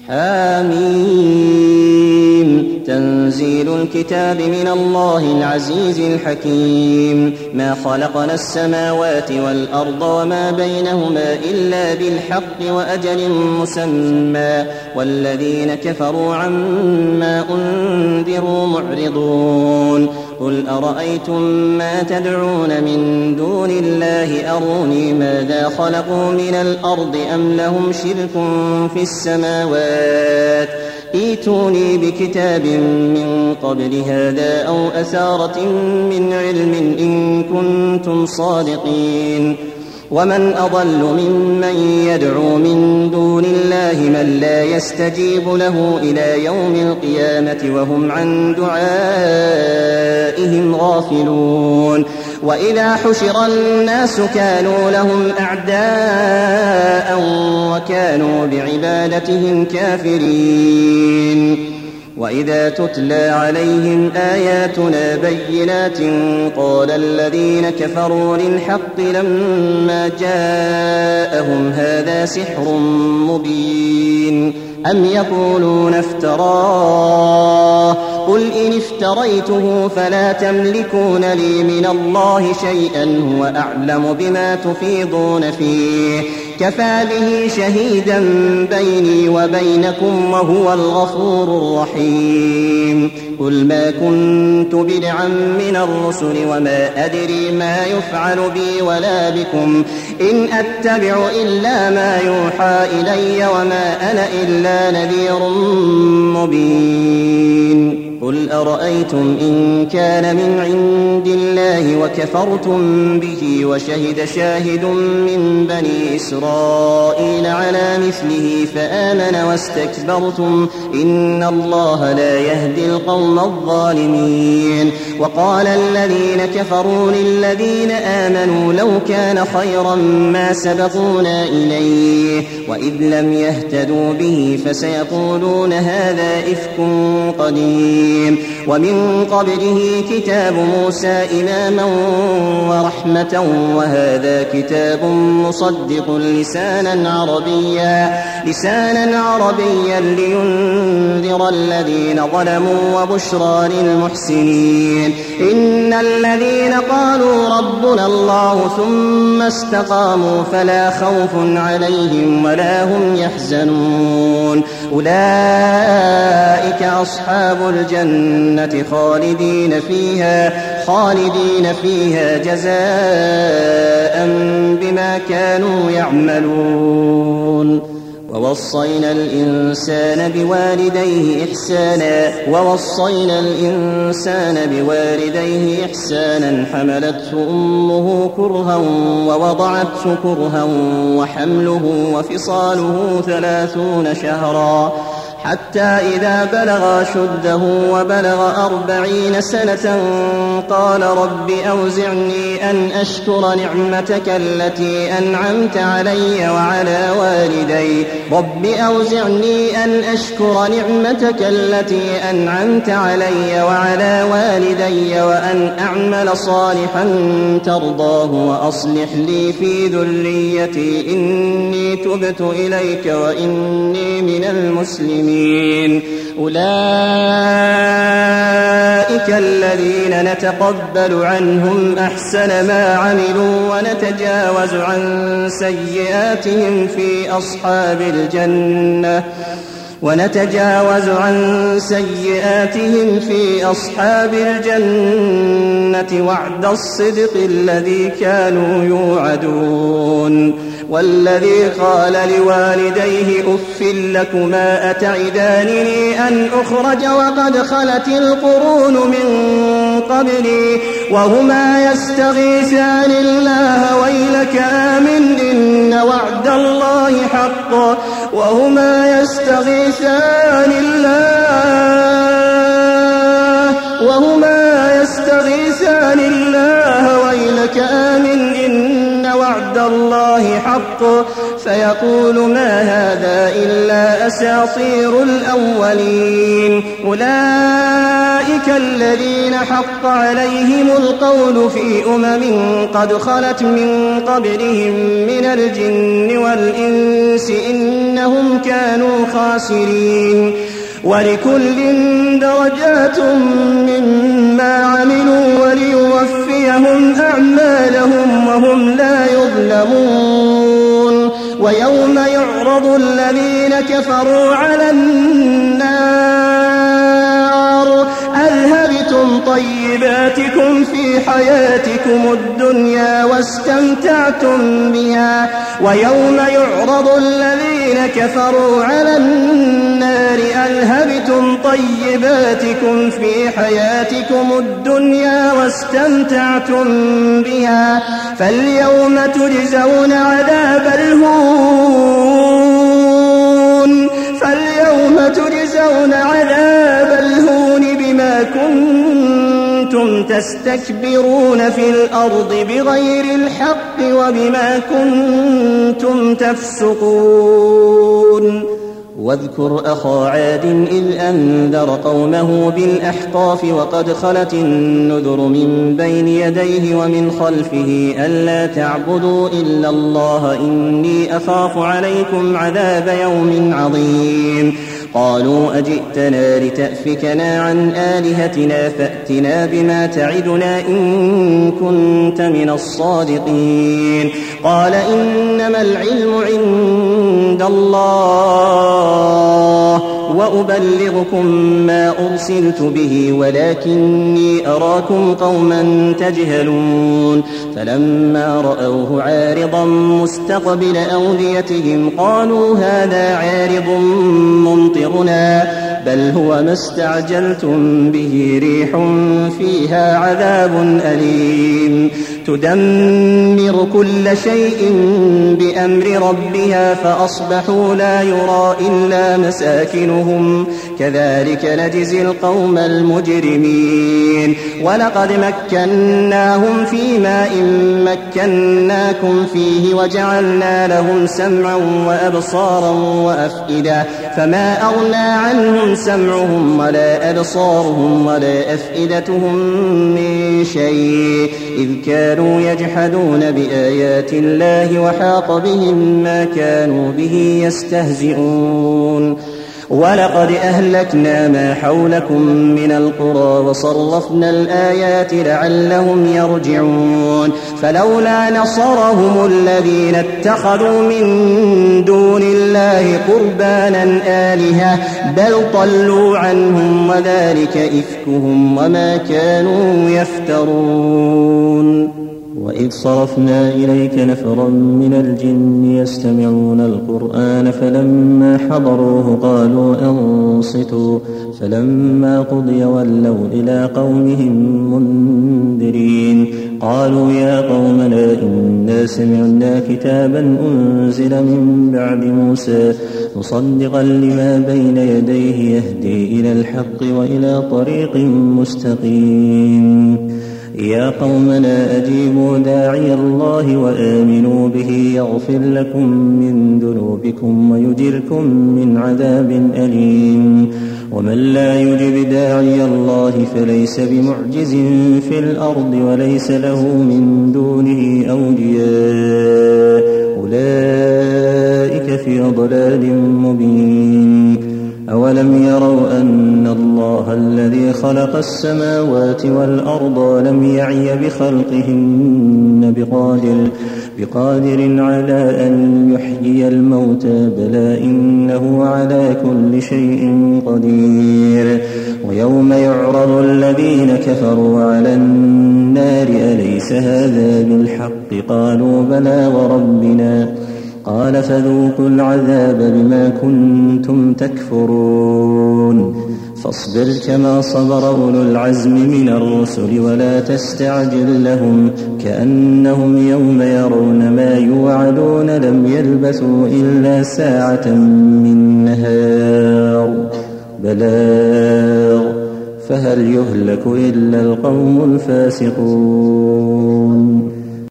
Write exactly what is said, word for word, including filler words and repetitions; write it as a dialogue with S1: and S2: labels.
S1: حميم تنزيل الكتاب من الله العزيز الحكيم ما خلقنا السماوات والأرض وما بينهما إلا بالحق وأجل مسمى والذين كفروا عما أنذروا معرضون قل أرأيتم ما تدعون من دون الله أروني ماذا خلقوا من الأرض أم لهم شرك في السماوات ائتوني بكتاب من قبل هذا أو أثارة من علم إن كنتم صادقين ومن أضل ممن يدعو من دون الله من لا يستجيب له إلى يوم القيامة وهم عن دعائهم غافلون وإذا حشر الناس كانوا لهم أعداء وكانوا بعبادتهم كافرين وإذا تتلى عليهم آياتنا بينات قال الذين كفروا للحق لما جاءهم هذا سحر مبين أم يقولون افتراه قل إن افتريته فلا تملكون لي من الله شيئا هو أعلم بما تفيضون فيه كفى به شهيدا بيني وبينكم وهو الغفور الرحيم قل ما كنت بدعا من الرسل وما أدري ما يفعل بي ولا بكم إن أتبع إلا ما يوحى إلي وما أنا إلا نذير مبين قل أرأيتم إن كان من عند الله وكفرتم به وشهد شاهد من بني إسرائيل على مثله فآمن واستكبرتم إن الله لا يهدي القوم الظالمين وقال الذين كفروا للذين آمنوا لو كان خيرا ما سبقونا إليه وإذ لم يهتدوا به فسيقولون هذا إفك قديم ومن قبله كتاب موسى إماما ورحمة وهذا كتاب مصدق لسانا عربيا لسانا عربيا لينذر الذين ظلموا وبشرى للمحسنين إن الذين قالوا ربنا الله ثم استقاموا فلا خوف عليهم ولا هم يحزنون أولئك أصحاب الجنة خالدين فيها خالدين فيها جزاء بما كانوا يعملون ووصينا الإنسان بوالديه إحسانا ووصينا الإنسان بوالديه إحسانا حملته أمه كرها ووضعته كرها وحمله وفصاله ثلاثون شهرا حتى إذا بلغ شده وبلغ أربعين سنة قال رب أوزعني أن أشكر نعمتك التي أنعمت علي وعلى والدي رب أوزعني أن أشكر نعمتك التي أنعمت علي وعلى والدي وأن أعمل صالحا ترضاه وأصلح لي في ذريتي إني تبت إليك وإني من المسلمين أولئك الذين نتقبل عنهم أحسن ما عملوا ونتجاوز عن سيئاتهم في أصحاب الجنة ونتجاوز عن سيئاتهم في أصحاب الجنة وعد الصدق الذي كانوا يوعدون والذي قال لوالديه أف لكما أتعدانني أن أخرج وقد خلت القرون من قبلي وهما يستغيثان الله ويلك آمن إن وعد الله حق وهما يستغيثان الله وهما يستغيثان الله ويلك آمن إن وعد الله حق فيقول ما هذا إلا أساطير الأولين. أولئك الذين حق عليهم القول في أمم قد خلت من قبلهم من الجن والإنس إنهم كانوا خاسرين. ولكل درجات مما عملوا وليوفيهم أعمالهم وهم لا يظلمون. ويوم يعرض الذين كفروا على النار أذهبتم طيباتكم في حياتكم الدنيا واستمتعتم بها ويوم يعرض الذين كفروا على النار أذهبتم طيباتكم في حياتكم الدنيا واستمتعتم بها فاليوم تجزون عذاب الهون فاليوم تجزون عذاب الهون بما كنتم تستكبرون في الأرض بغير الحق وبما كنتم تفسقون. واذكر أخا عاد إذ أنذر قومه بالأحقاف وقد خلت النذر من بين يديه ومن خلفه ألا تعبدوا إلا الله إني أخاف عليكم عذاب يوم عظيم. قالوا أجئتنا لتأفكنا عن آلهتنا فأتنا بما تعدنا إن كنت من الصادقين. قال إنما العلم عند الله وأبلغكم ما أرسلت به ولكني أراكم قوما تجهلون. فلما رأوه عارضا مستقبل أوديتهم قالوا هذا عارض ممطرنا بل هو ما استعجلتم به ريح فيها عذاب أليم تدمر كل شيء بأمر ربها فأصبحوا لا يرى إلا مساكنهم كذلك نجزي القوم المجرمين. ولقد مكناهم في ماء مكناكم فيه وجعلنا لهم سمعا وأبصارا وأفئدة فما أغنى عنهم سمعهم ولا أبصارهم ولا أفئدتهم من شيء إذ كانوا يجحدون بآيات الله وحاق بهم ما كانوا به يستهزئون. ولقد أهلكنا ما حولكم من القرى وصرفنا الآيات لعلهم يرجعون. فلولا نصرهم الذين اتخذوا من دون الله قربانا آلهة بل ضلوا عنهم وذلك إفكهم وما كانوا يفترون. وإذ صرفنا إليك نفرا من الجن يستمعون القرآن فلما حضروه قالوا أنصتوا فلما قضي ولوا إلى قومهم منذرين. قالوا يا قومنا إنا سمعنا كتابا أنزل من بعد موسى مصدقا لما بين يديه يهدي إلى الحق وإلى طريق مستقيم. يا قومنا أجيبوا داعي الله وآمنوا به يغفر لكم من ذنوبكم ويجركم من عذاب أليم. ومن لا يجب داعي الله فليس بمعجز في الأرض وليس له من دونه أولياء أولئك في ضلال مبين. أولم يروا أن الله الذي خلق السماوات والأرض لم يعي بخلقهن بقادر, بقادر على أن يحيي الموتى بلى إنه على كل شيء قدير. ويوم يعرض الذين كفروا على النار أليس هذا بالحق قالوا بلى وربنا قال فذوقوا العذاب بما كنتم تكفرون. فاصبر كما صبر أولو العزم من الرسل ولا تستعجل لهم كأنهم يوم يرون ما يوعدون لم يلبثوا إلا ساعة من نهار بلاغ فهل يهلك إلا القوم الفاسقون.